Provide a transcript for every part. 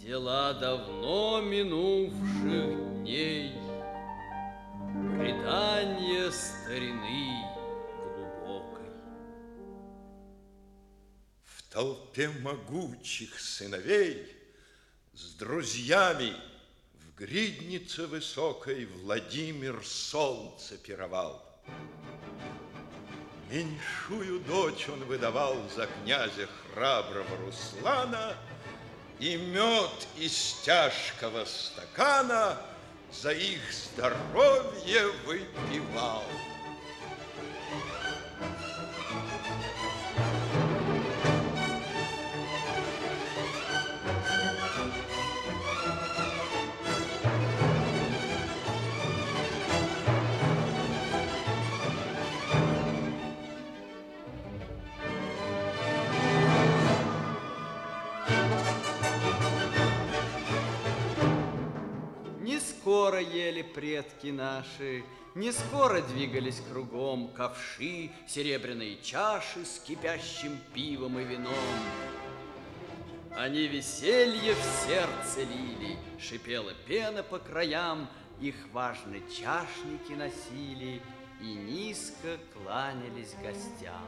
Дела давно минувших дней, предания старины глубокой. В толпе могучих сыновей с друзьями в гриднице высокой Владимир солнце пировал. Меньшую дочь он выдавал за князя храброго Руслана, и мед из тяжкого стакана за их здоровье выпивал. Не скоро ели предки наши, не скоро двигались кругом ковши, серебряные чаши с кипящим пивом и вином. Они веселье в сердце лили, шипела пена по краям, их важные чашники носили и низко кланялись гостям.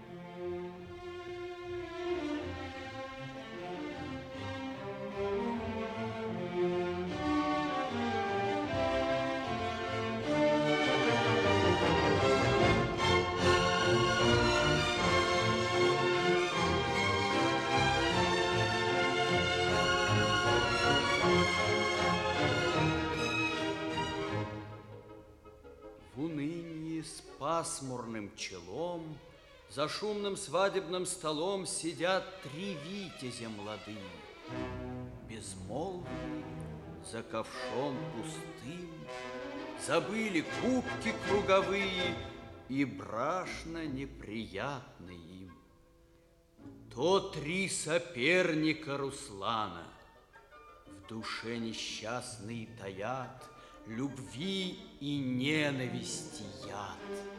В унынии с пасмурным челом за шумным свадебным столом сидят три витязя молодые, безмолвные, за ковшом пустым, забыли кубки круговые и брашно неприятны им. То три соперника Руслана в душе несчастные таят любви и ненависти яд.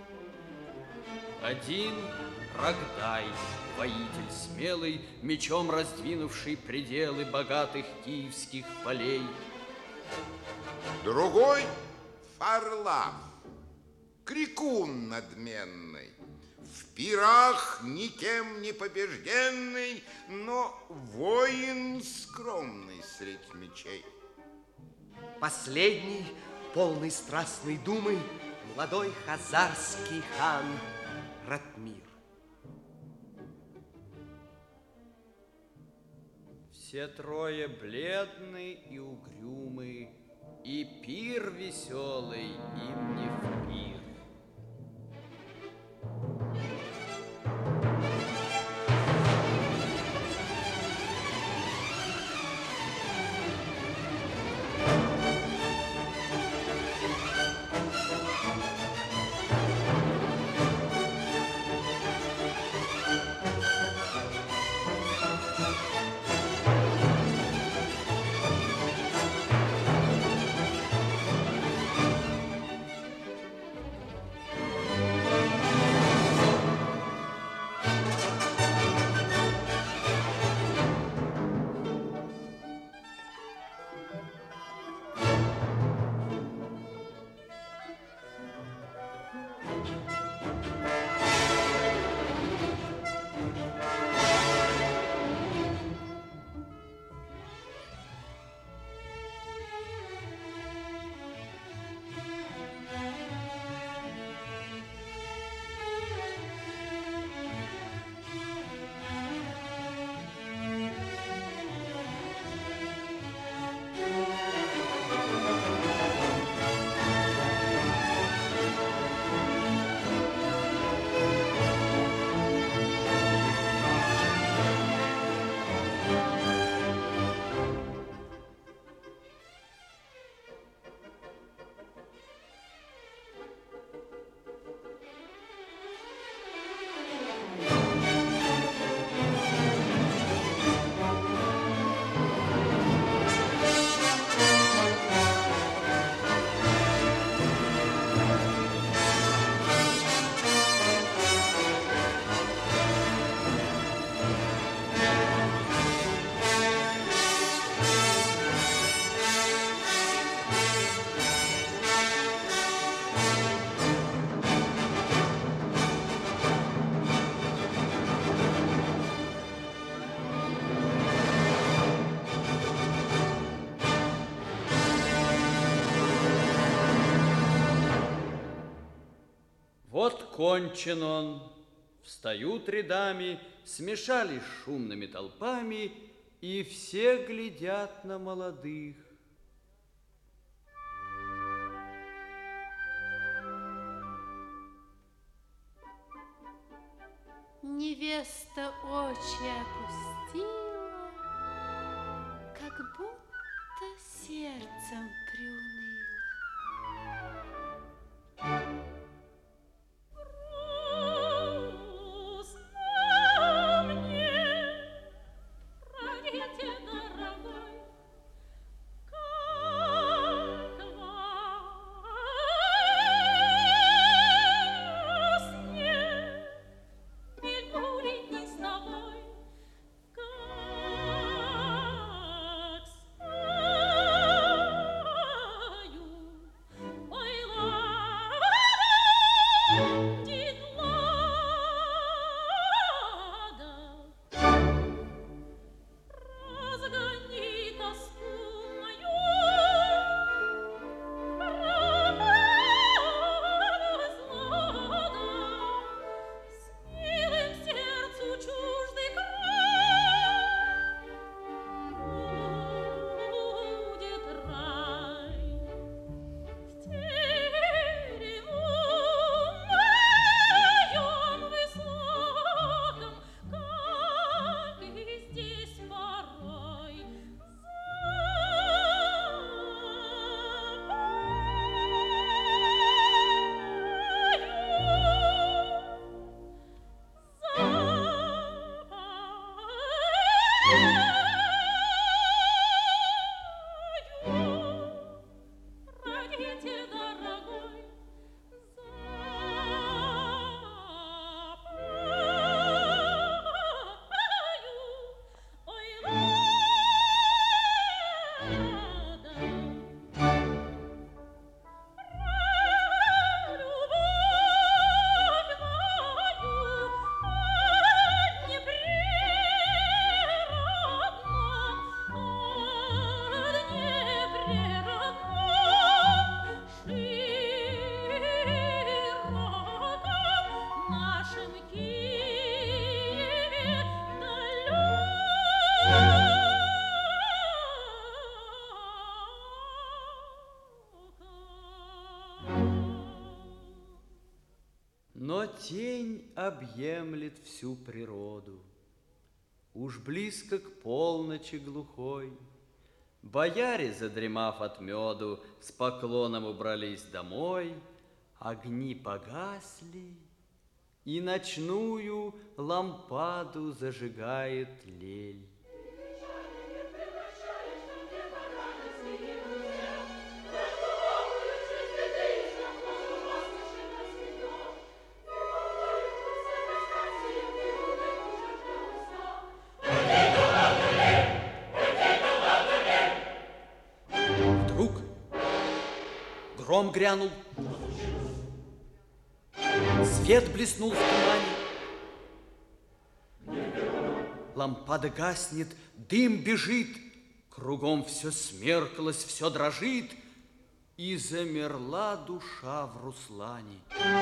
Один Рогдай, воитель смелый, мечом раздвинувший пределы богатых киевских полей. Другой Фарлав, крикун надменный, в пирах никем не побежденный, но воин скромный средь мечей. Последний, полный страстной думы, молодой хазарский хан Ратмир. Все трое бледны и угрюмы, и пир веселый им не в пир. Кончен он. Встают рядами, смешались шумными толпами, и все глядят на молодых. Невеста очи опустила, как будто сердцем приуныла. Но тень объемлет всю природу. Уж близко к полночи глухой бояре, задремав от меду, с поклоном убрались домой, огни погасли, и ночную лампаду зажигает лель. Гром грянул, свет блеснул в тумане, лампада гаснет, дым бежит, кругом все смерклось, все дрожит, и замерла душа в Руслане.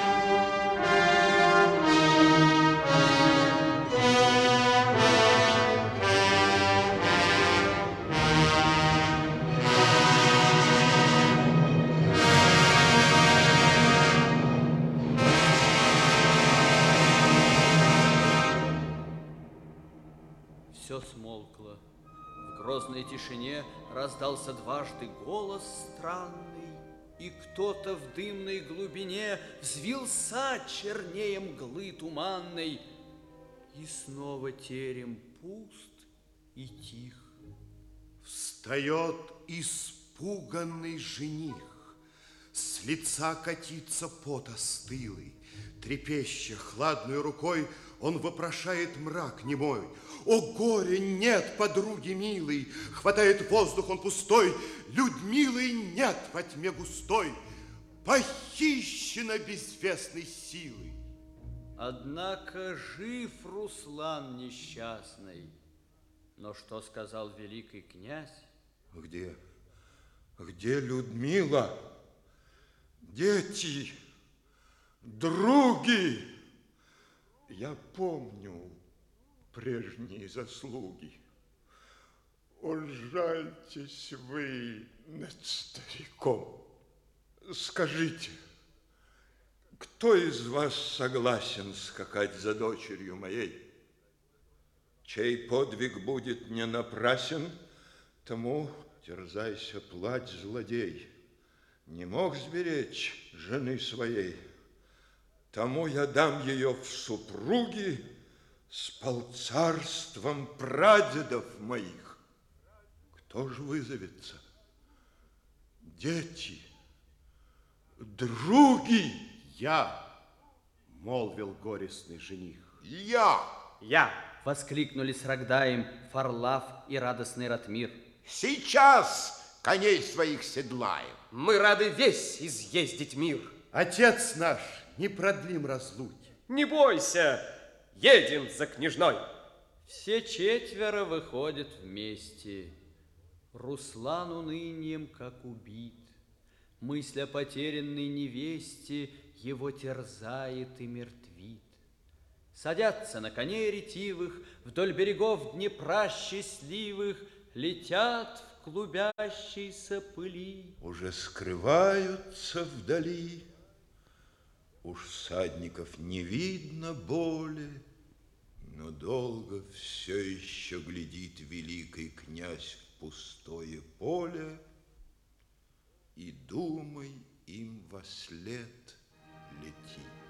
Все смолкло. В грозной тишине раздался дважды голос странный, и кто-то в дымной глубине взвился чернее мглы туманной, и снова терем пуст и тих. Встает испуганный жених, с лица катится пот остылый, трепеща хладной рукой, он вопрошает мрак немой. О, горе, нет подруги милой! Хватает воздух он пустой, Людмилы нет во тьме густой, похищена безвестной силой. Однако жив Руслан несчастный. Но что сказал великий князь? Где Людмила? Дети, Други, я помню прежние заслуги. О, жальтесь вы над стариком. Скажите, кто из вас согласен скакать за дочерью моей? Чей подвиг будет не напрасен, тому терзайся, плачь, злодей. Не мог сберечь жены своей, тому я дам ее в супруги с полцарством прадедов моих. Кто ж вызовется? Дети, други. Я, молвил горестный жених. Я. Воскликнули с Рогдаем Фарлав и радостный Ратмир. Сейчас коней своих седлаем. Мы рады весь изъездить мир. Отец наш, не продлим разлуки. Не бойся, едем за княжной. Все четверо выходят вместе. Руслан унынием как убит. Мысль о потерянной невесте его терзает и мертвит. Садятся на коней ретивых, вдоль берегов Днепра счастливых, летят в клубящейся пыли. Уже скрываются вдали, уж всадников не видно боли, но долго все еще глядит великий князь в пустое поле, и думай им вослед летит.